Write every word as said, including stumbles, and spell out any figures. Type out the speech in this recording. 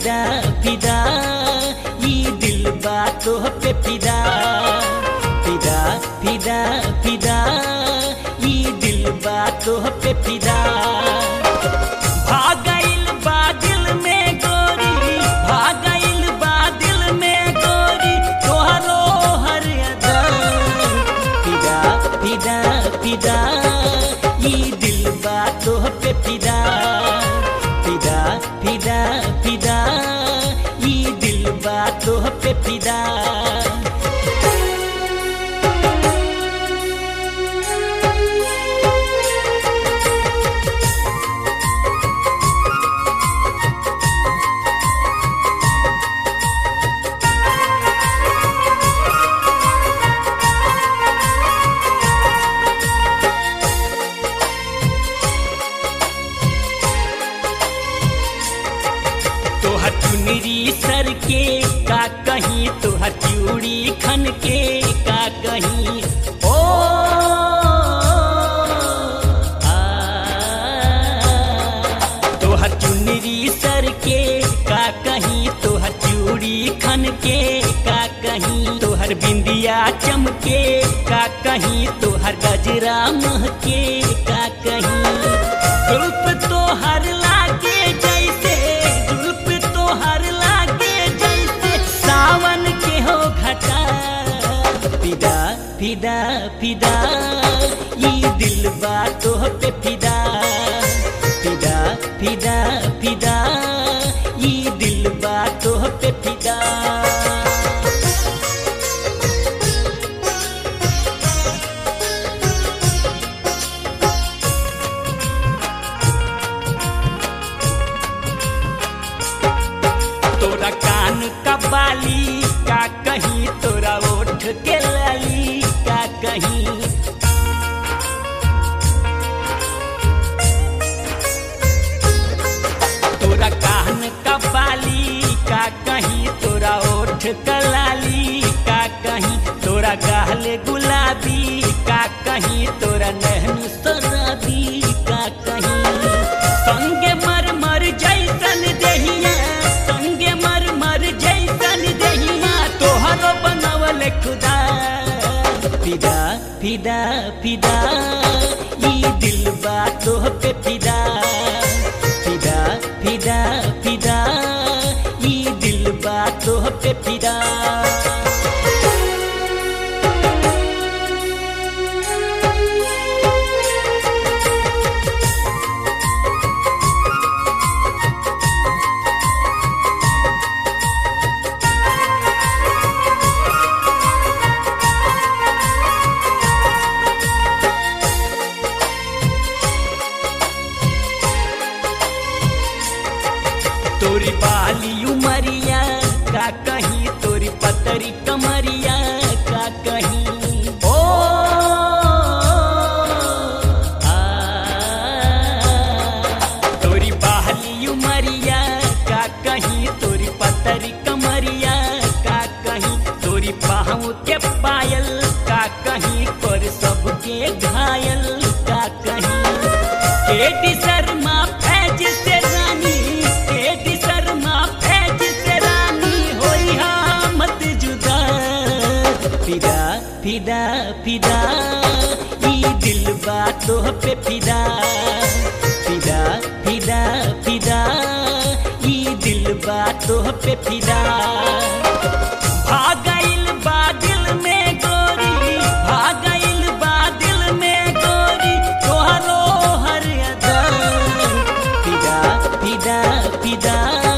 फिदा फिदा ई दिल बा तोह पे फिदा फिदा फिदा फिदा ई दिल बा तोह पे फिदा भागइल बा दिल में गोरी भागइल बा दिल में गोरी तोहरो हर अदा फिदा फिदा फिदा ई दिल बा तोह पे फिदा फिदा फिदा फिदा ई दिल बा तोह पे फिदा तोहर चुनरी सर के का कहीं तोहर चूड़ी खन के का कहीं ओ आ तोहर चुनरी सर के का कहीं तोहर चूड़ी खन के का कहीं तोहर बिंदिया चमके का कहीं तोहर गजरा महके का कहीं रूप तोहर लागे जैसे रूप तोहर लागे जैसे सावन के हो घटा फिदा फिदा फिदा ई दिल बा तोह पे फिदा फिदा फिदा फिदा ई दिल बा तोह पे फिदा तोरा कान का बाली का कहीं तोरा ओठ के लाली का कहीं तोरा कान का बाली का कहीं तोरा ओठ का लाली का कहीं तोरा गाल गुलाबी का कहीं तोरा नहन शराबी का कहीं संगे मर मर जैसन देहिया संगे मर मर जैसन देहिया तोहरो बनवल खुदा फिदा फिदा फिदा ई दिल बा तोह पे फिदा फिदा फिदा फिदा ई दिल बा तोह पे फिदा तोरी बाली उमरिया का कहीं तोरी पतरी कमरिया का कहीं ओ आ तोरी बाली उमरिया का कहीं तोरी पतरी कमरिया का कहीं तोरी पाँव के पायल का कहीं कर सबके घायल का कहीं केटी शर्मा फैज से रानी केटी शर्मा फैज से रानी होई हा मत जुदा फिदा फिदा फिदा ई दिल बा तोह पे फिदा फिदा फिदा फिदा ई दिल बा तोह पे फिदा भागइल बा दिल में गोरी भागइल बा दिल में गोरी तोहरो हर अदा फिदा फिदा फिदा